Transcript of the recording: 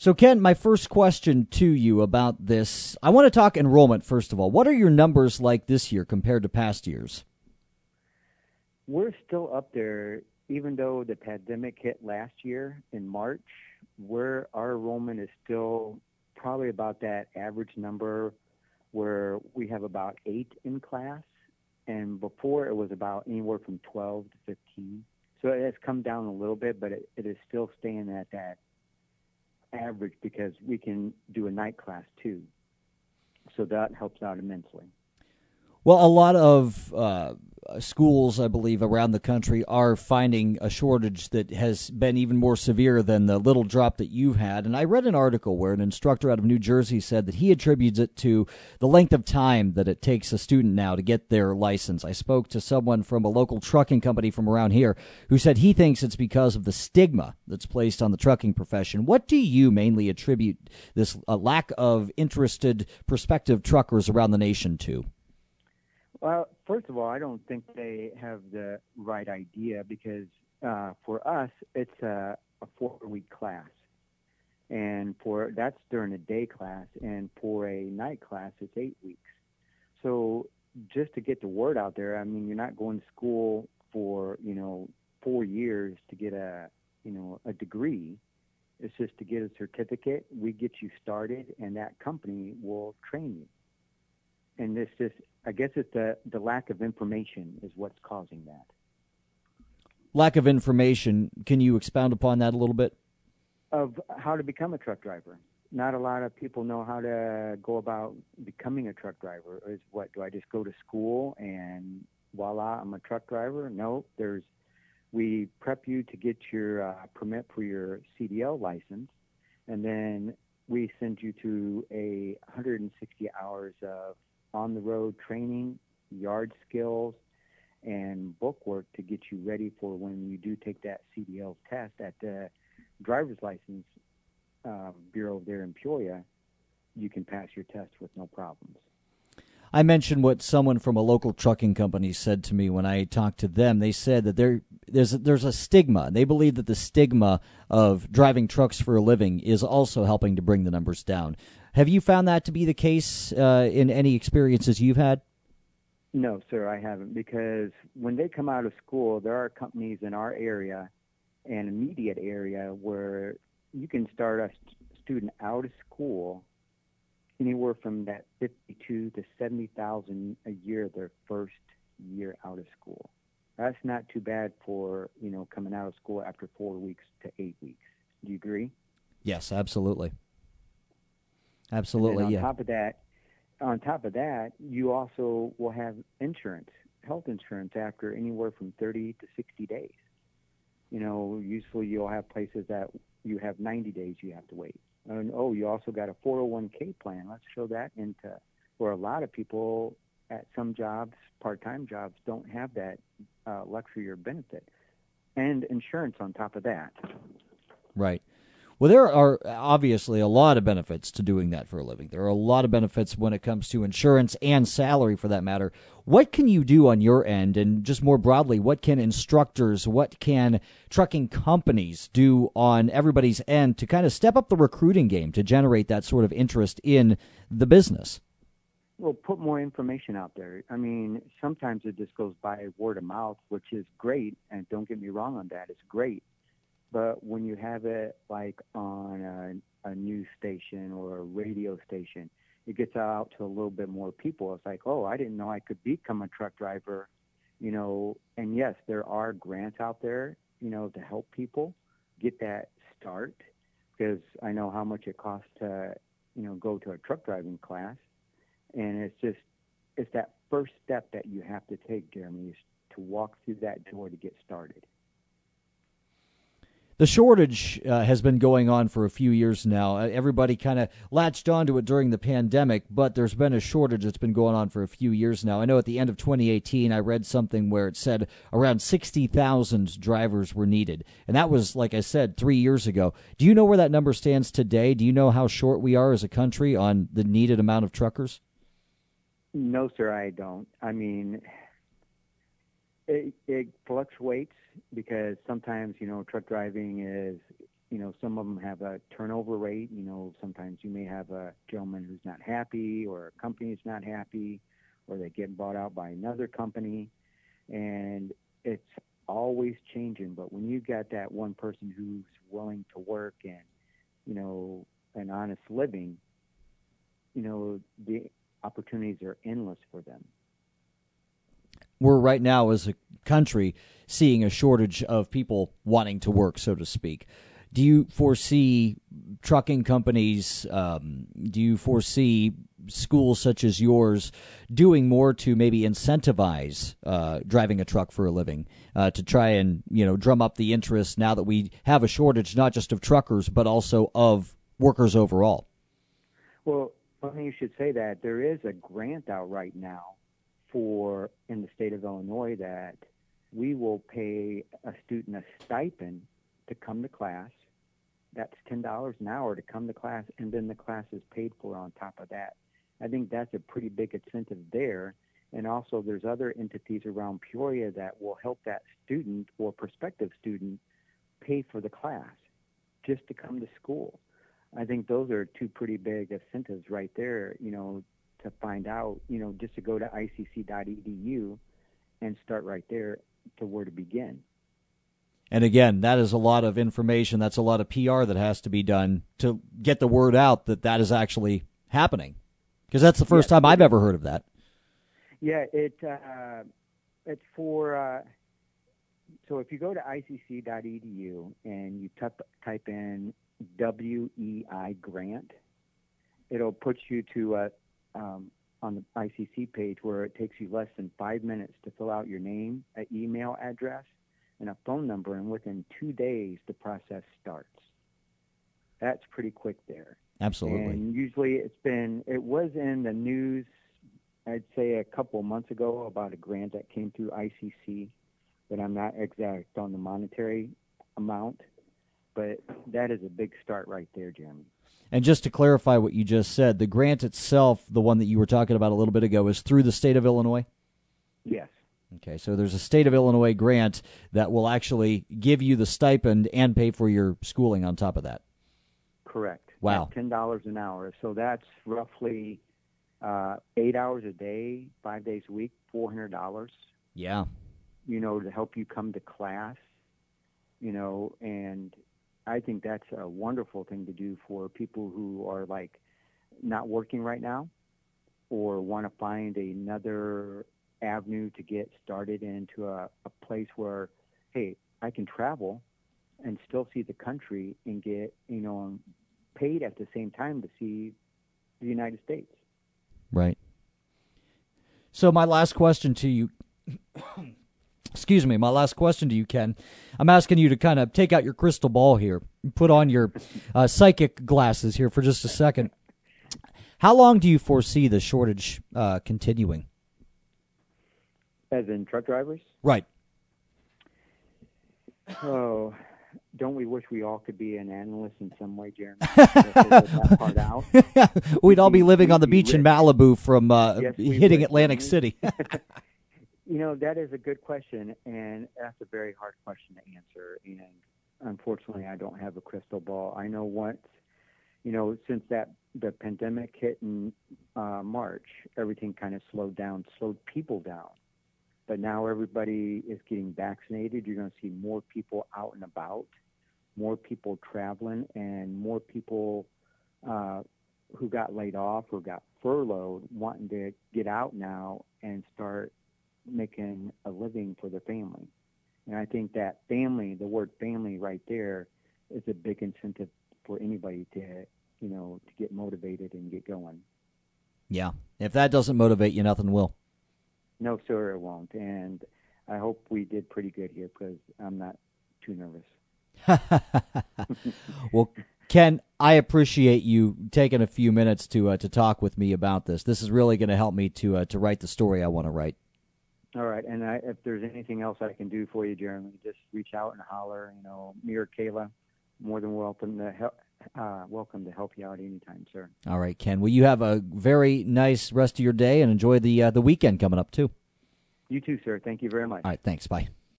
So, Ken, my first question to you about this, I want to talk enrollment, first of all. What are your numbers like this year compared to past years? We're still up there, even though the pandemic hit last year in March, where our enrollment is still probably about that average number where we have about 8 in class. And before it was about anywhere from 12 to 15. So it has come down a little bit, but it is still staying at that average because we can do a night class too. So that helps out immensely. Well, a lot of schools, I believe, around the country are finding a shortage that has been even more severe than the little drop that you've had. And I read an article where an instructor out of New Jersey said that he attributes it to the length of time that it takes a student now to get their license. I spoke to someone from a local trucking company from around here who said he thinks it's because of the stigma that's placed on the trucking profession. What do you mainly attribute this lack of interested prospective truckers around the nation to? Well, first of all, I don't think they have the right idea because for us, it's a 4-week class. And that's during a day class. And for a night class, it's 8 weeks. So just to get the word out there, I mean, you're not going to school for, 4 years to get a degree. It's just to get a certificate. We get you started, and that company will train you. And this just, I guess it's the lack of information is what's causing that. Lack of information. Can you expound upon that a little bit? Of how to become a truck driver. Not a lot of people know how to go about becoming a truck driver. Is what, do I just go to school and voila, I'm a truck driver? No, we prep you to get your permit for your CDL license, and then we send you to 160 hours of on-the-road training, yard skills, and book work to get you ready for when you do take that CDL test at the driver's license bureau there in Peoria. You can pass your test with no problems. I mentioned what someone from a local trucking company said to me when I talked to them. They said that there's a stigma. They believe that the stigma of driving trucks for a living is also helping to bring the numbers down. Have you found that to be the case in any experiences you've had? No, sir, I haven't, because when they come out of school, there are companies in our area and immediate area where you can start a student out of school anywhere from that 52 to 70,000 a year their first year out of school. That's not too bad for, coming out of school after 4 weeks to 8 weeks. Do you agree? Yes, absolutely. Absolutely, and yeah. On top of that, you also will have health insurance after anywhere from 30 to 60 days. Usually you'll have places that you have 90 days you have to wait. And, you also got a 401k plan. Let's show that into where a lot of people at some jobs, part-time jobs, don't have that luxury or benefit. And insurance on top of that. Right. Well, there are obviously a lot of benefits to doing that for a living. There are a lot of benefits when it comes to insurance and salary, for that matter. What can you do on your end? And just more broadly, what can instructors, what can trucking companies do on everybody's end to kind of step up the recruiting game to generate that sort of interest in the business? Well, put more information out there. I mean, sometimes it just goes by word of mouth, which is great. And don't get me wrong on that. It's great. But when you have it like on a news station or a radio station, it gets out to a little bit more people. It's like, I didn't know I could become a truck driver, And yes, there are grants out there, to help people get that start, because I know how much it costs to, go to a truck driving class. And it's that first step that you have to take, Jeremy, is to walk through that door to get started. The shortage has been going on for a few years now. Everybody kind of latched onto it during the pandemic, but there's been a shortage that's been going on for a few years now. I know at the end of 2018, I read something where it said around 60,000 drivers were needed. And that was, like I said, 3 years ago. Do you know where that number stands today? Do you know how short we are as a country on the needed amount of truckers? No, sir, I don't. I mean, it fluctuates because sometimes, truck driving is some of them have a turnover rate. Sometimes you may have a gentleman who's not happy, or a company is not happy, or they get bought out by another company, and it's always changing. But when you got that one person who's willing to work and, an honest living, the opportunities are endless for them. We're right now, as a country, seeing a shortage of people wanting to work, so to speak. Do you foresee trucking companies, do you foresee schools such as yours doing more to maybe incentivize driving a truck for a living, to try and, drum up the interest now that we have a shortage not just of truckers but also of workers overall? Well, funny you should say that. There is a grant out right now in the state of Illinois that we will pay a student a stipend to come to class. That's $10 an hour to come to class, and then the class is paid for on top of that. I think that's a pretty big incentive there. And also there's other entities around Peoria that will help that student or prospective student pay for the class just to come to school. I think those are two pretty big incentives right there, to find out, just to go to icc.edu and start right there to where to begin. And again, that is a lot of information. That's a lot of PR that has to be done to get the word out that is actually happening. Because that's the first time I've ever heard of that. Yeah, it's for, so if you go to icc.edu and you type in WEI grant, it'll put you to on the ICC page where it takes you less than 5 minutes to fill out your name, an email address, and a phone number, and within 2 days the process starts. That's pretty quick there. Absolutely. And usually it was in the news, I'd say a couple months ago, about a grant that came through ICC, but I'm not exact on the monetary amount, but that is a big start right there, Jeremy. And just to clarify what you just said, the grant itself, the one that you were talking about a little bit ago, is through the state of Illinois? Yes. Okay, so there's a state of Illinois grant that will actually give you the stipend and pay for your schooling on top of that. Correct. Wow. That's $10 an hour. So that's roughly 8 hours a day, 5 days a week, $400. Yeah. To help you come to class, and I think that's a wonderful thing to do for people who are like not working right now or want to find another avenue to get started into a place where, hey, I can travel and still see the country and get, paid at the same time to see the United States. Right. So my last question to you, my last question to you, Ken, I'm asking you to kind of take out your crystal ball here and put on your psychic glasses here for just a second. How long do you foresee the shortage continuing? As in truck drivers? Right. Oh, don't we wish we all could be an analyst in some way, Jeremy? That part out. We'd all be living on the beach in Malibu from hitting Atlantic City. That is a good question, and that's a very hard question to answer. And unfortunately, I don't have a crystal ball. I know once, since the pandemic hit in March, everything kind of slowed people down. But now everybody is getting vaccinated. You're going to see more people out and about, more people traveling, and more people who got laid off or got furloughed wanting to get out now and start making a living for their family. And I think that family, the word family right there, is a big incentive for anybody to get motivated and get going. Yeah. If that doesn't motivate you, nothing will. No, sir, it won't. And I hope we did pretty good here because I'm not too nervous. Well, Ken, I appreciate you taking a few minutes to talk with me about this. This is really going to help me to write the story I want to write. All right. And if there's anything else I can do for you, Jeremy, just reach out and holler. Me or Kayla, more than welcome to help you out anytime, sir. All right, Ken. Well, you have a very nice rest of your day and enjoy the weekend coming up, too. You too, sir. Thank you very much. All right. Thanks. Bye.